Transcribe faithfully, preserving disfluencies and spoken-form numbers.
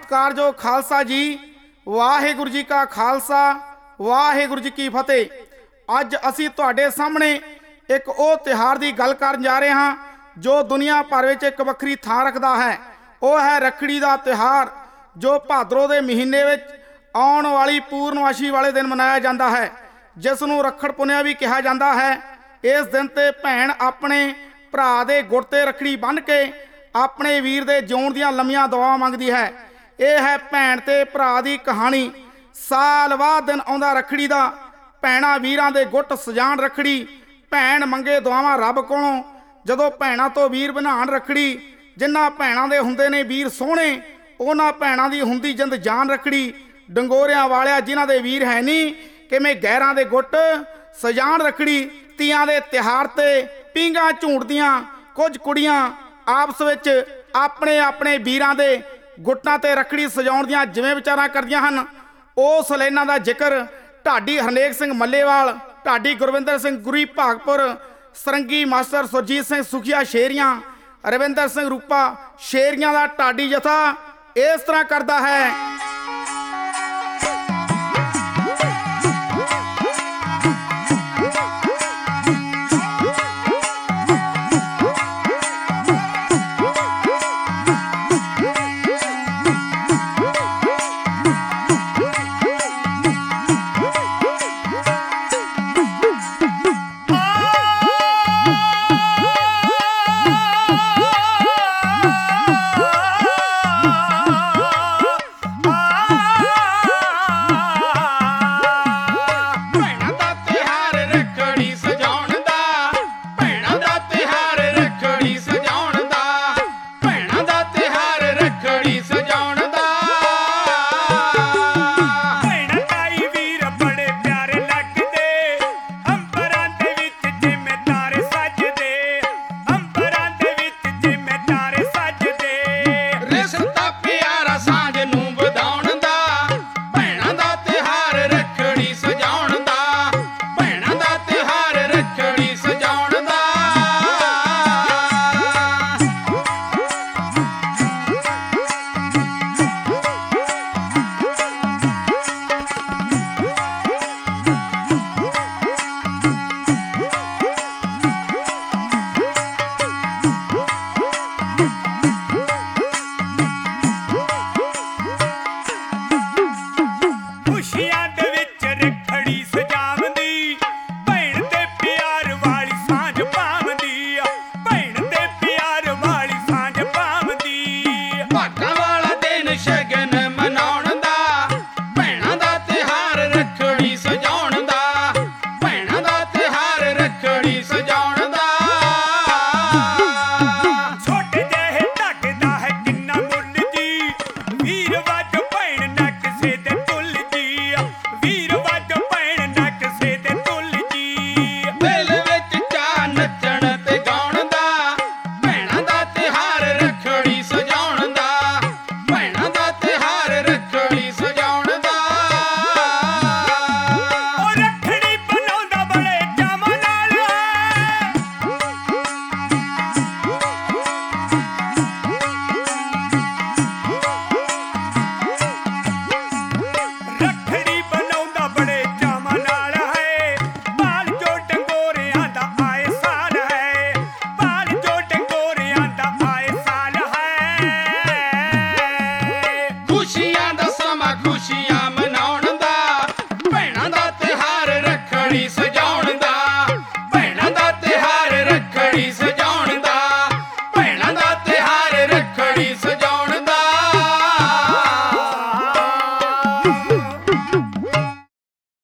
ਸਤਿਕਾਰਯੋਗ ਖਾਲਸਾ ਜੀ, ਵਾਹਿਗੁਰੂ ਜੀ ਕਾ ਖਾਲਸਾ, ਵਾਹਿਗੁਰੂ ਜੀ ਕੀ ਫਤਿਹ। ਅੱਜ ਅਸੀਂ ਤੁਹਾਡੇ ਸਾਹਮਣੇ ਇੱਕ ਉਹ ਤਿਉਹਾਰ ਦੀ ਗੱਲ ਕਰਨ ਜਾ ਰਹੇ ਹਾਂ ਜੋ ਦੁਨੀਆ ਭਰ ਵਿੱਚ ਇੱਕ ਵੱਖਰੀ ਥਾਂ ਰੱਖਦਾ ਹੈ। ਉਹ ਹੈ ਰੱਖੜੀ ਦਾ ਤਿਉਹਾਰ, ਜੋ ਭਾਦਰੋਂ ਦੇ ਮਹੀਨੇ ਵਿੱਚ ਆਉਣ ਵਾਲੀ ਪੂਰਨਮਾਸ਼ੀ ਵਾਲੇ ਦਿਨ ਮਨਾਇਆ ਜਾਂਦਾ ਹੈ, ਜਿਸ ਨੂੰ ਰੱਖੜ ਪੁੰਨਿਆ ਵੀ ਕਿਹਾ ਜਾਂਦਾ ਹੈ। ਇਸ ਦਿਨ ਤੇ ਭੈਣ ਆਪਣੇ ਭਰਾ ਦੇ ਗੁੜ ਤੇ ਰੱਖੜੀ ਬੰਨ੍ਹ ਕੇ ਆਪਣੇ ਵੀਰ ਦੇ ਜਿਉਣ ਦੀਆਂ ਲੰਮੀਆਂ ਦੁਆਵਾਂ ਮੰਗਦੀ ਹੈ। ਇਹ ਹੈ ਭੈਣ ਤੇ ਭਰਾ ਦੀ ਕਹਾਣੀ। ਸਾਲ ਬਾਅਦ ਦਿਨ ਆਉਂਦਾ ਰੱਖੜੀ ਦਾ, ਭੈਣਾਂ ਵੀਰਾਂ ਦੇ ਗੁੱਟ ਸਜਾਣ ਰੱਖੜੀ, ਭੈਣ ਮੰਗੇ ਦੁਆਵਾਂ ਰੱਬ ਕੋਲੋਂ। ਜਦੋਂ ਭੈਣਾਂ ਤੋਂ ਵੀਰ ਬਣਾਉਣ ਰੱਖੜੀ, ਜਿਨ੍ਹਾਂ ਭੈਣਾਂ ਦੇ ਹੁੰਦੇ ਨੇ ਵੀਰ ਸੋਹਣੇ, ਉਹਨਾਂ ਭੈਣਾਂ ਦੀ ਹੁੰਦੀ ਜਿੰਦ ਜਾਨ ਰੱਖੜੀ। ਡੰਗੋਰਿਆਂ ਵਾਲਿਆ ਜਿਨ੍ਹਾਂ ਦੇ ਵੀਰ ਹੈ ਨਹੀਂ, ਕਿਵੇਂ ਗਹਿਰਾਂ ਦੇ ਗੁੱਟ ਸਜਾਣ ਰੱਖੜੀ। ਤੀਆਂ ਦੇ ਤਿਉਹਾਰ ਤੇ ਪੀਂਘਾਂ ਝੂਟਦੀਆਂ ਕੁਝ ਕੁੜੀਆਂ ਆਪਸ ਵਿੱਚ ਆਪਣੇ ਆਪਣੇ ਵੀਰਾਂ ਦੇ ਗੁੱਟਾਂ ਤੇ ਰੱਖੜੀ ਸਜਾਉਣ ਦੀਆਂ ਜਿਵੇਂ ਵਿਚਾਰਾਂ ਕਰਦੀਆਂ ਹਨ। ਉਸ ਲਾਈਨਾਂ ਦਾ ਜ਼ਿਕਰ ਢਾਡੀ ਹਰਨੇਕ ਸਿੰਘ ਮੱਲੇਵਾਲ, ਢਾਡੀ ਗੁਰਵਿੰਦਰ ਸਿੰਘ ਗੁਰੀ ਭਾਗਪੁਰ, ਸਰੰਗੀ ਮਾਸਟਰ ਸੁਰਜੀਤ ਸਿੰਘ ਸੁਖੀਆ ਸ਼ੇਰੀਆਂ, ਰਵਿੰਦਰ ਸਿੰਘ ਰੂਪਾ ਸ਼ੇਰੀਆਂ ਦਾ ਢਾਡੀ ਜਥਾ ਇਸ ਤਰ੍ਹਾਂ ਕਰਦਾ ਹੈ।